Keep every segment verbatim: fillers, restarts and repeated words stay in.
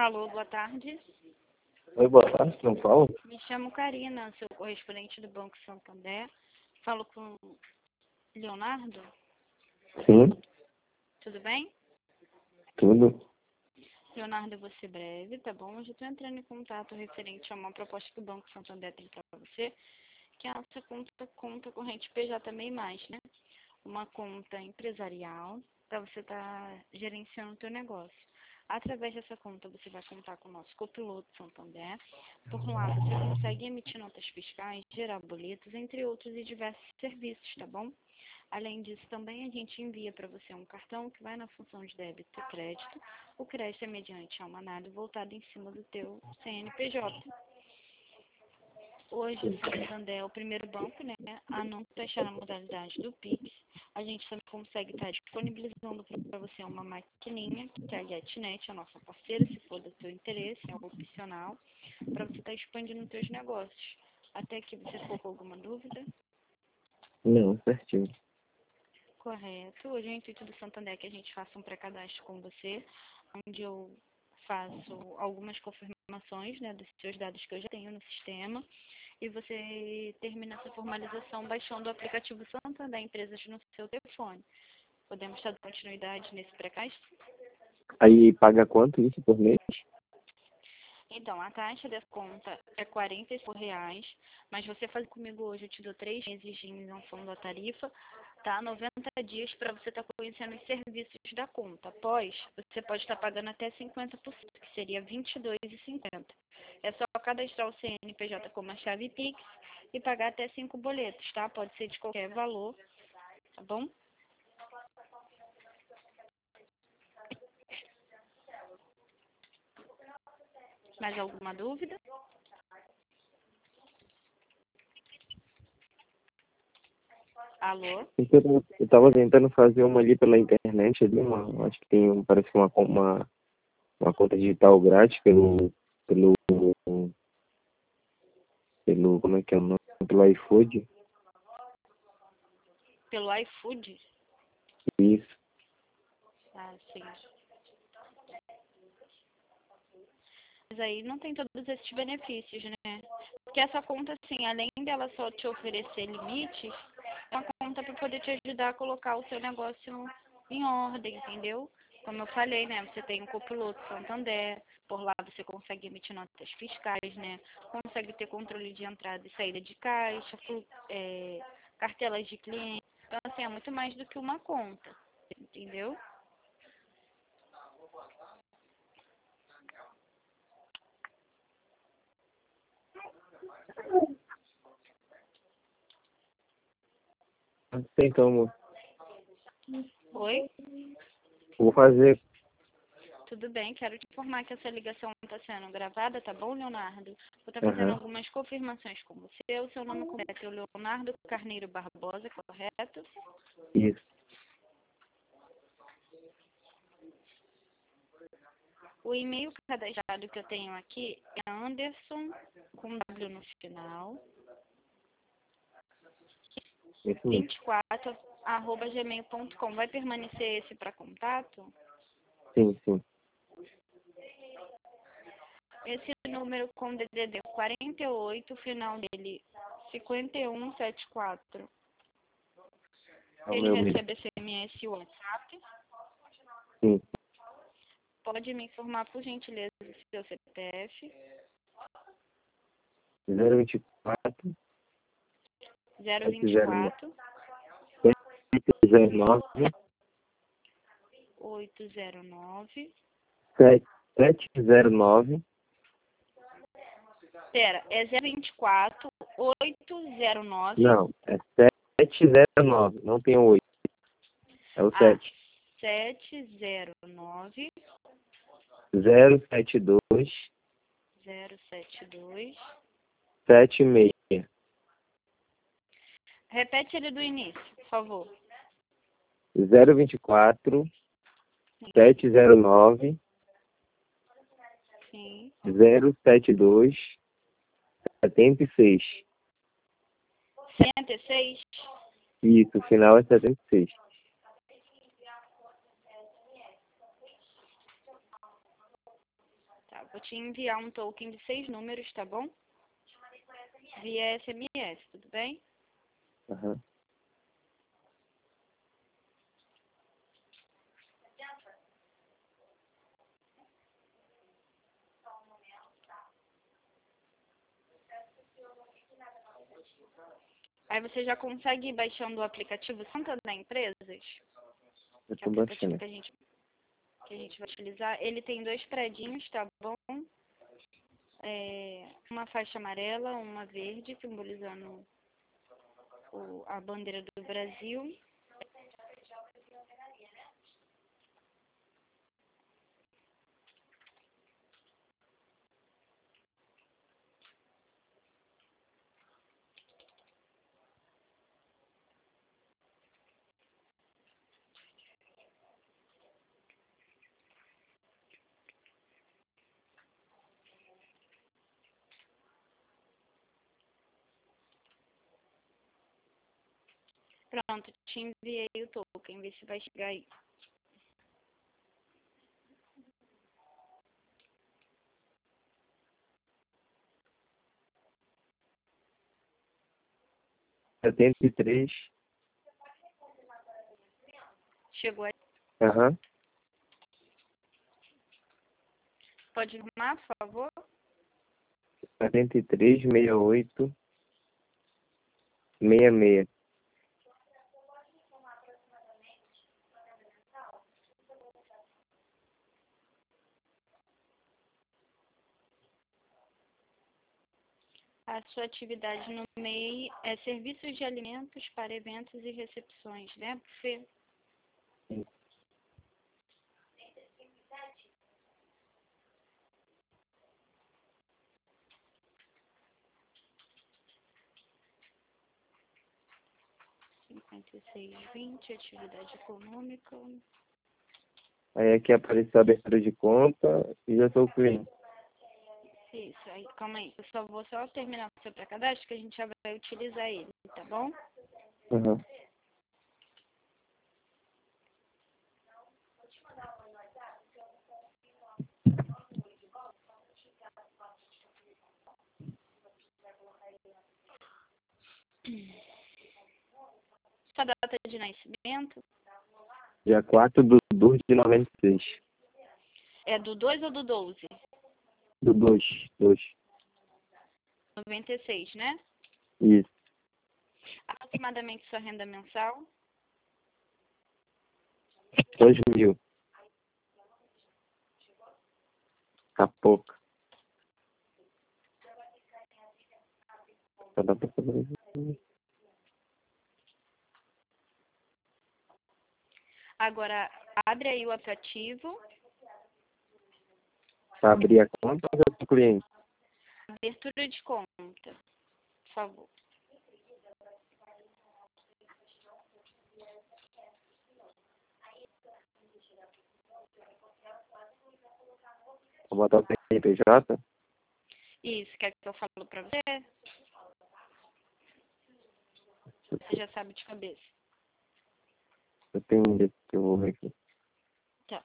Alô, boa tarde. Oi, boa tarde, não fala? Me chamo Karina, sou correspondente do Banco Santander. Falo com Leonardo. Sim, Tudo bem? tudo. Leonardo, eu vou ser breve, tá bom? Hoje eu estou entrando em contato referente a uma proposta que o Banco Santander tem para você, que é a nossa conta, conta corrente P J também mais, né? Uma conta empresarial para você estar gerenciando o teu negócio. Através dessa conta, você vai contar com o nosso copiloto Santander. Por lá, você consegue emitir notas fiscais, gerar boletos, entre outros e diversos serviços, tá bom? Além disso, também a gente envia para você um cartão que vai na função de débito e crédito. O crédito é mediante uma análise voltada em cima do teu C N P J. Hoje o Santander é o primeiro banco, né, a não fechar na modalidade do Pix. A gente também consegue estar disponibilizando para você uma maquininha, que é a GetNet, a nossa parceira, se for do seu interesse, é opcional, para você estar expandindo os seus negócios. Até aqui você ficou com alguma dúvida? Não, certinho. Correto. Hoje o intuito do Santander é que a gente faça um pré-cadastro com você, onde eu faço algumas confirmações, né, dos seus dados que eu já tenho no sistema, e você termina essa formalização baixando o aplicativo Santander Empresas no seu telefone. Podemos dar continuidade nesse pré-cadastro? Aí paga quanto isso por mês? Então, a taxa dessa conta é quarenta e cinco reais, mas você faz comigo hoje, eu te dou três meses de isenção da tarifa, tá? noventa dias para você estar conhecendo os serviços da conta. Após, você pode estar pagando até cinquenta por cento, que seria vinte e dois reais e cinquenta centavos. É só cadastrar o C N P J como a chave Pix e pagar até cinco boletos, tá? Pode ser de qualquer valor, tá bom? Mais alguma dúvida? Alô? Então, eu tava tentando fazer uma ali pela internet, ali, uma, acho que tem, um- parece que uma, uma, uma conta digital grátis pelo, pelo, pelo, como é que é o nome? Pelo iFood. Pelo iFood? Isso. Ah, sim. Mas aí não tem todos esses benefícios, né? Porque essa conta, assim, além dela só te oferecer limites, é uma conta para poder te ajudar a colocar o seu negócio em ordem, entendeu? Como eu falei, né? Você tem um copiloto Santander, por lá você consegue emitir notas fiscais, né? Consegue ter controle de entrada e saída de caixa, flu- é, cartelas de cliente. Então, assim, é muito mais do que uma conta, entendeu? Então, amor, Oi? vou fazer. Tudo bem, quero te informar que essa ligação está sendo gravada, tá bom, Leonardo? Vou estar fazendo Aham, algumas confirmações com você. O seu nome completo é o Leonardo Carneiro Barbosa, correto? isso. O e-mail cadastrado que eu tenho aqui é Anderson, com W no final, Isso mesmo. vinte e quatro, arroba gmail ponto com. Vai permanecer esse para contato? Sim, sim. Esse número com D D D quarenta e oito, final dele cinquenta e um setenta e quatro. É o Ele meu mesmo. recebe S M S e WhatsApp. Sim. Pode me informar, por gentileza, do seu C P F. zero vinte e quatro, zero sete vinte e zero nove, quatro, sete zero nove, oito zero nove. sete zero nove. Pera, é zero vinte e quatro, oito zero nove. Não, é sete zero nove, não tem o oito. É o Ah, sete. sete zero nove, zero sete dois, zero sete dois. sete seis. Repete ele do início, por favor. zero vinte e quatro, Sim, sete zero nove, sim. zero sete dois, setenta e seis. setenta e seis. Isso, o final é setenta e seis. Tá Vou te enviar um token de seis números, tá bom? Via S M S, tudo bem? Aham. Aí você já consegue ir baixando o aplicativo Santander Empresas, Eu que é tô o aplicativo baixando. que a gente, que a gente vai utilizar. Ele tem dois predinhos, tá bom? É, uma faixa amarela, uma verde, simbolizando o, a bandeira do Brasil. Pronto, te enviei o token, vê se vai chegar aí. setenta e três. Chegou aí? Aham. Pode arrumar, por favor? setenta e três, sessenta e oito, sessenta e seis. A sua atividade no M E I é serviços de alimentos para eventos e recepções, né, Fê? cinquenta e seis, vinte, atividade econômica. Aí aqui apareceu a abertura de conta e já sou cliente. Isso, aí, calma aí. Eu só vou só terminar o seu pré-cadastro que a gente já vai utilizar ele, tá bom? Aham. Sua data de nascimento Dia quatro do dois de noventa e seis. é do dois ou do doze? Do dois. dois. noventa e seis, né? Isso. Aproximadamente sua renda mensal? dois mil. Tá pouco. Só dá pra saber. Agora, abre aí o aplicativo, Pra abrir a conta ou já sou cliente? abertura de conta, por favor. Vou botar o C N P J. Isso, quer que eu falo pra você? Você já sabe de cabeça. Eu tenho um jeito que eu vou ver aqui. Tá.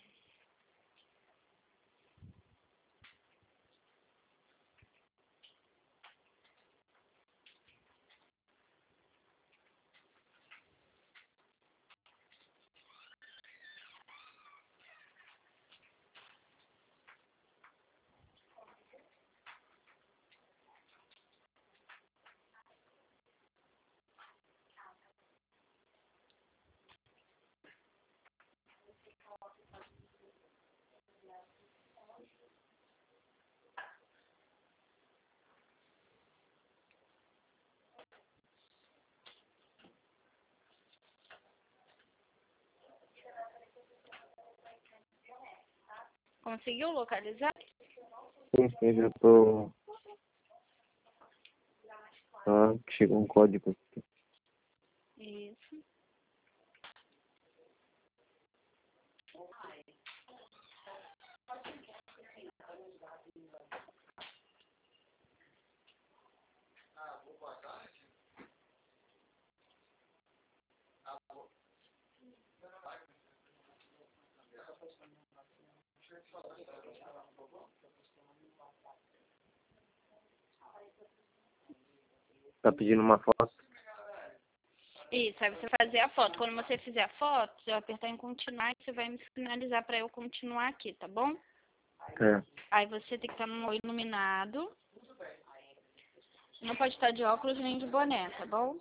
Conseguiu localizar? Sim, sim, já tô. Ah, chegou um código aqui. Isso. Tá pedindo uma foto? Isso, aí você vai fazer a foto. Quando você fizer a foto, você vai apertar em continuar e você vai me sinalizar para eu continuar aqui, tá bom? É. Aí você tem que estar no iluminado. Não pode estar de óculos nem de boné, tá bom?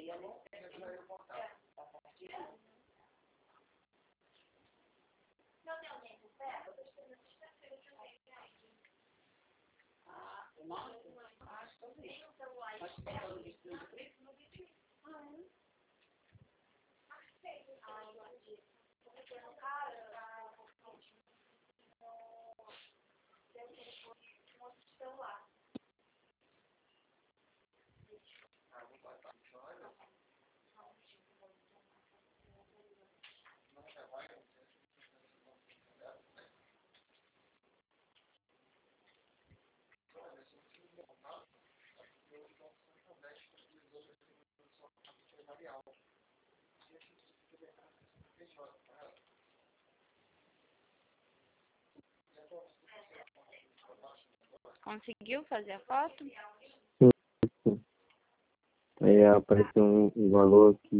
Conseguiu fazer a foto? Sim, sim. Aí apareceu um, um valor aqui.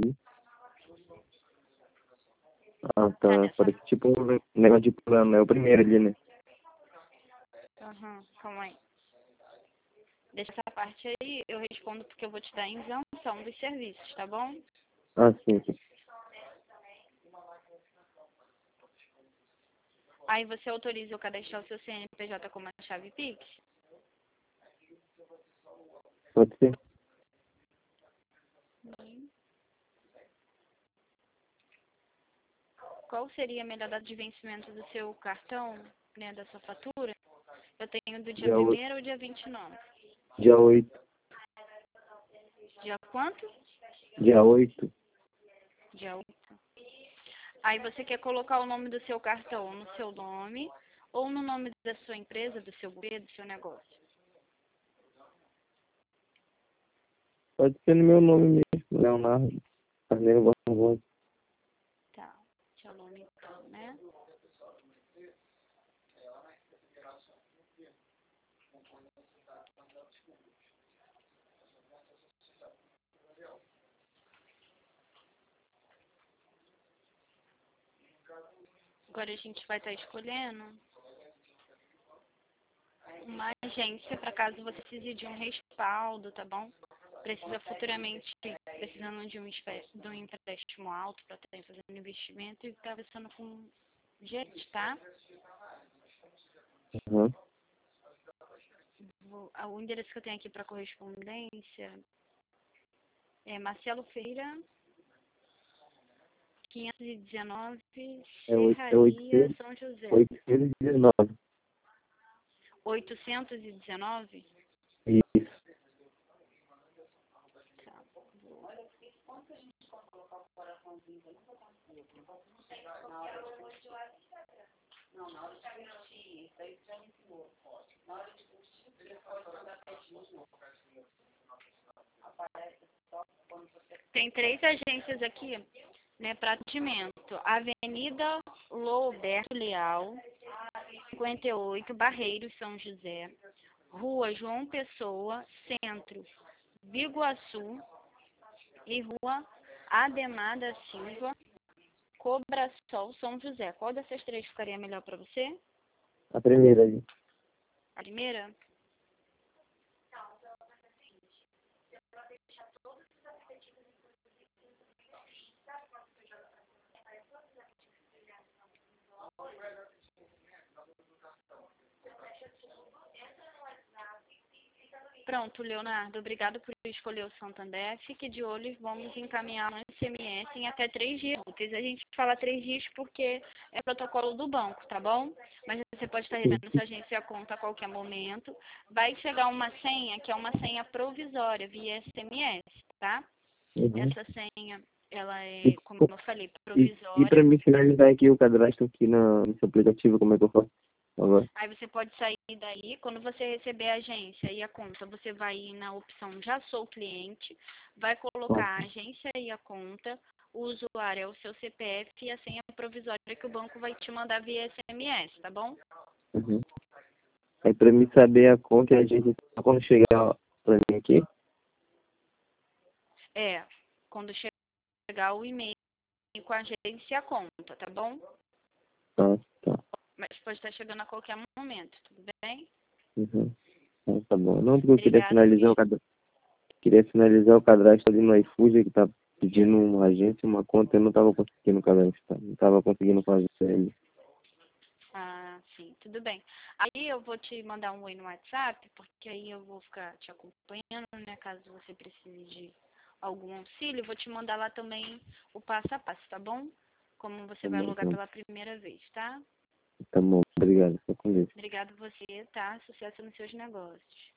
Ah, Tá tá. nessa. Parece tipo um negócio de plano. É o primeiro ali, né? Aham, uhum, calma aí. Deixa essa parte aí, eu respondo porque eu vou te dar a isenção dos serviços, tá bom? Ah, sim, sim. Aí você autoriza eu cadastrar o seu C N P J como a chave Pix? Pode ser? Uhum. Qual seria a melhor data de vencimento do seu cartão, né, da sua fatura? Eu tenho do dia Dia oito. primeiro ou dia vinte e nove? Dia oito. Dia quanto? Dia oito. Dia oito. Aí você quer colocar o nome do seu cartão no seu nome ou no nome da sua empresa, do seu buffet, do seu negócio? Pode ser no meu nome mesmo. Leonardo Carneiro Barbosa. Tá, seu nome então, né? Agora a gente vai estar escolhendo uma agência para caso você precise de um respaldo, tá bom? Precisa futuramente, precisando de um, espé- de um empréstimo alto para estar fazendo investimento e está conversando com gente, tá? Uhum. Vou- ah, O endereço que eu tenho aqui para correspondência é Marcelo Feira, quinhentos e dezenove, É oito, é Serraria, oitocentos, São José. oitocentos e dezenove. oitocentos e dezenove? Isso. Tá. Tem três agências aqui, né, para atendimento. Avenida Louberto Leal, cinquenta e oito, Barreiros, São José. Rua João Pessoa, Centro, Biguaçu. E Rua Ademar da Silva, Cobrasol, São José. Qual dessas três ficaria melhor para você? A primeira ali. A primeira? Pronto, Leonardo, obrigado por escolher o Santander. Fique de olho e vamos encaminhar no S M S em até três dias úteis. A gente fala três dias porque é protocolo do banco, tá bom? Mas você pode estar Sim. recebendo sua agência a conta a qualquer momento. Vai chegar uma senha, que é uma senha provisória via S M S, tá? Uhum. Essa senha, ela E, é, como co- eu falei, e, e para provisória. me finalizar aqui o cadastro aqui na, no seu aplicativo, como é que eu faço agora? Aí você pode sair daí, quando você receber a agência e a conta, você vai ir na opção Já Sou Cliente, vai colocar a agência e a conta, O usuário é o seu C P F e a senha provisória que o banco vai te mandar via S M S, tá bom? Uhum. Aí pra mim saber a conta e a gente, quando chegar pra mim aqui, É, quando chegar o e-mail com a agência e a conta, tá bom? tá, tá. Mas pode estar chegando a qualquer momento, tudo bem? Uhum. Então, tá bom. Não, porque eu queria Obrigada, finalizar o viu? cadastro. Queria finalizar o cadastro ali no iFood, que tá pedindo uma agência, uma conta, eu não tava conseguindo cadastrar. Não tava conseguindo fazer ele. Ah, sim, tudo bem. Aí eu vou te mandar um oi no WhatsApp, porque aí eu vou ficar te acompanhando, né? Caso você precise de algum auxílio, eu vou te mandar lá também o passo a passo, tá bom? Como você Tá vai bom, logar então. pela primeira vez, tá? Tá bom, obrigado. Fica com Deus. Obrigado você, tá? Sucesso nos seus negócios.